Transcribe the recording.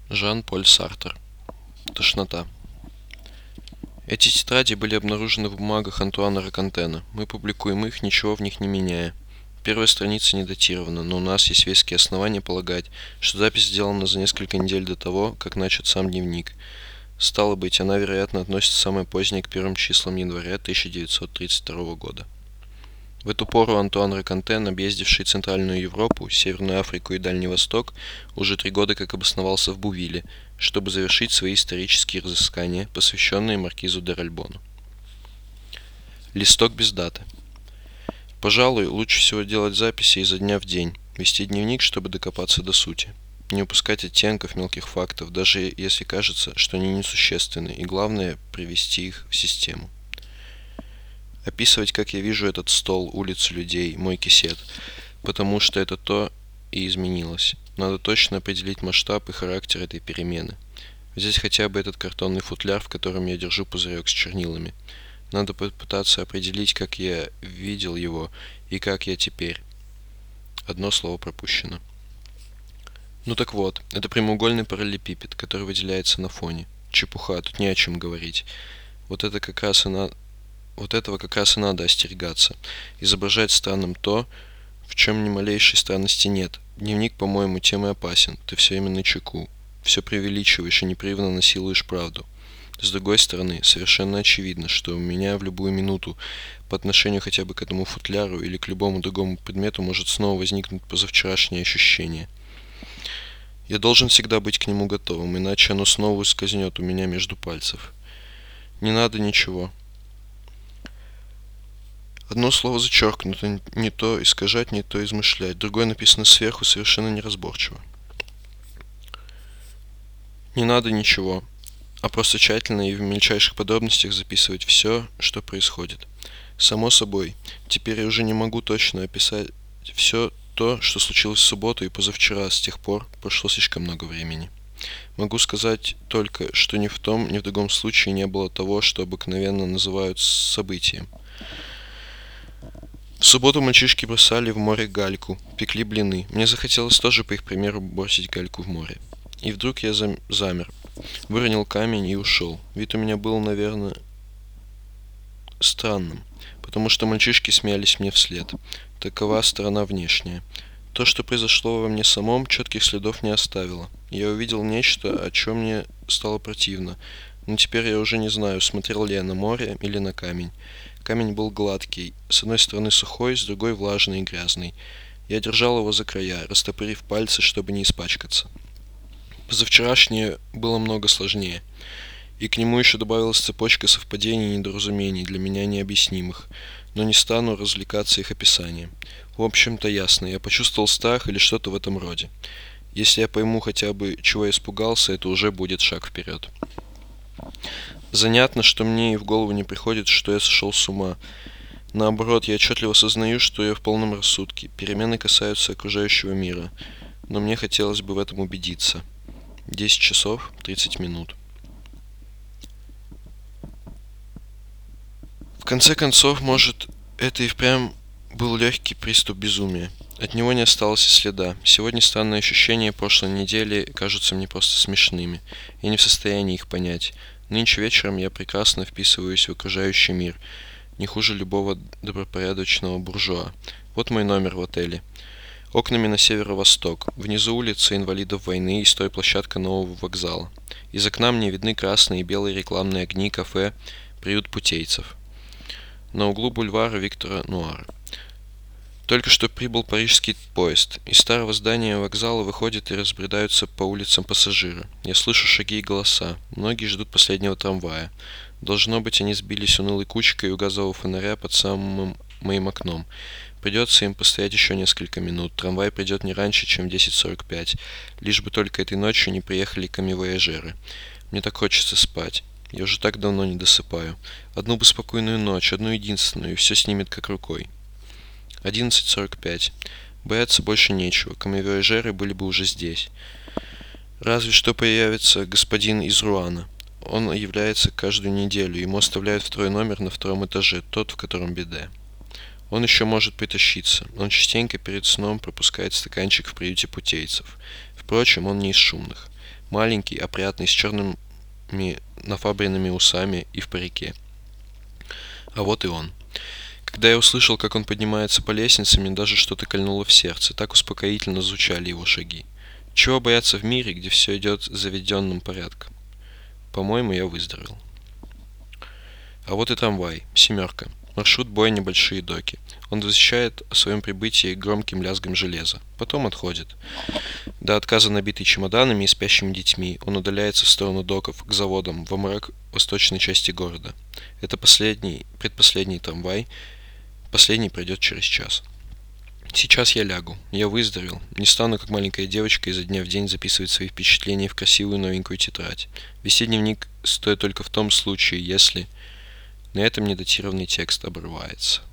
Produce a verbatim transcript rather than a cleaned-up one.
Жан-Поль Сартр. Тошнота. Эти тетради были обнаружены в бумагах Антуана Рокантена. Мы публикуем их, ничего в них не меняя. Первая страница не датирована, но у нас есть веские основания полагать, что запись сделана за несколько недель до того, как начат сам дневник. Стало быть, она, вероятно, относится самое позднее к первым числам января тысяча девятьсот тридцать второго года. В эту пору Антуан Рокантен, объездивший Центральную Европу, Северную Африку и Дальний Восток, уже три года как обосновался в Бувиле, чтобы завершить свои исторические разыскания, посвященные маркизу де Ральбону. Листок без даты. Пожалуй, лучше всего делать записи изо дня в день, вести дневник, чтобы докопаться до сути. Не упускать оттенков мелких фактов, даже если кажется, что они несущественны, и главное – привести их в систему. Описывать, как я вижу этот стол, улицу людей, мой кисет, потому что это то и изменилось. Надо точно определить масштаб и характер этой перемены. Взять хотя бы этот картонный футляр, в котором я держу пузырек с чернилами. Надо попытаться определить, как я видел его и как я теперь. Одно слово пропущено. Ну так вот, это прямоугольный параллелепипед, который выделяется на фоне. Чепуха, тут не о чем говорить. Вот это как раз и надо... Вот этого как раз и надо остерегаться. Изображать странным то, в чем ни малейшей странности нет. Дневник, по-моему, тем и опасен. Ты все время начеку. Все преувеличиваешь и непрерывно насилуешь правду. С другой стороны, совершенно очевидно, что у меня в любую минуту по отношению хотя бы к этому футляру или к любому другому предмету может снова возникнуть позавчерашнее ощущение. Я должен всегда быть к нему готовым, иначе оно снова ускользнет у меня между пальцев. Не надо ничего. Одно слово зачеркнуто, не то искажать, не то измышлять. Другое написано сверху совершенно неразборчиво. Не надо ничего, а просто тщательно и в мельчайших подробностях записывать все, что происходит. Само собой, теперь я уже не могу точно описать все то, что случилось в субботу и позавчера, с тех пор прошло слишком много времени. Могу сказать только, что ни в том, ни в другом случае не было того, что обыкновенно называют событием. В субботу мальчишки бросали в море гальку, пекли блины. Мне захотелось тоже, по их примеру, бросить гальку в море. И вдруг я зам... замер, выронил камень и ушел. Вид у меня был, наверное, странным, потому что мальчишки смеялись мне вслед. Такова сторона внешняя. То, что произошло во мне самом, четких следов не оставило. Я увидел нечто, о чем мне стало противно. Но теперь я уже не знаю, смотрел ли я на море или на камень. Камень был гладкий, с одной стороны сухой, с другой влажный и грязный. Я держал его за края, растопырив пальцы, чтобы не испачкаться. Позавчерашнее было много сложнее, и к нему еще добавилась цепочка совпадений и недоразумений, для меня необъяснимых, но не стану развлекаться их описанием. В общем-то ясно, я почувствовал страх или что-то в этом роде. Если я пойму хотя бы, чего я испугался, это уже будет шаг вперед. Занятно, что мне и в голову не приходит, что я сошел с ума. Наоборот, я отчетливо сознаю, что я в полном рассудке. Перемены касаются окружающего мира, но мне хотелось бы в этом убедиться. десять часов тридцать минут. В конце концов, может, это и впрямь был легкий приступ безумия. От него не осталось и следа. Сегодня странные ощущения прошлой недели кажутся мне просто смешными. Я не в состоянии их понять. Нынче вечером я прекрасно вписываюсь в окружающий мир, не хуже любого добропорядочного буржуа. Вот мой номер в отеле. Окнами на северо-восток. Внизу улица инвалидов войны и стройплощадка нового вокзала. Из окна мне видны красные и белые рекламные огни кафе «Приют путейцев» на углу бульвара Виктора Нуара. Только что прибыл парижский поезд. Из старого здания вокзала выходят и разбредаются по улицам пассажиры. Я слышу шаги и голоса. Многие ждут последнего трамвая. Должно быть, они сбились унылой кучкой у газового фонаря под самым моим окном. Придется им постоять еще несколько минут. Трамвай придет не раньше, чем в десять сорок пять. Лишь бы только этой ночью не приехали камевояжеры. Мне так хочется спать. Я уже так давно не досыпаю. Одну бы спокойную ночь, одну единственную, и все снимет как рукой. одиннадцать сорок пять. Бояться больше нечего. Камевояжеры были бы уже здесь. Разве что появится господин из Руана. Он является каждую неделю. Ему оставляют второй номер на втором этаже, тот, в котором Биде. Он еще может притащиться. Он частенько перед сном пропускает стаканчик в приюте путейцев. Впрочем, он не из шумных. Маленький, опрятный, с черными нафабренными усами и в парике. А вот и он. Когда я услышал, как он поднимается по лестнице, мне даже что-то кольнуло в сердце. Так успокоительно звучали его шаги. Чего бояться в мире, где все идет заведенным порядком? По-моему, я выздоровел. А вот и трамвай. Семерка. Маршрут Бойня Большие Доки. Он возвещает о своем прибытии громким лязгом железа. Потом отходит. До отказа набитый чемоданами и спящими детьми, он удаляется в сторону доков, к заводам, во мрак восточной части города. Это последний, предпоследний трамвай. Последний пройдет через час. Сейчас я лягу. Я выздоровел. Не стану, как маленькая девочка, изо дня в день записывать свои впечатления в красивую новенькую тетрадь. Вести дневник стоит только в том случае, если... На этом недатированный текст обрывается.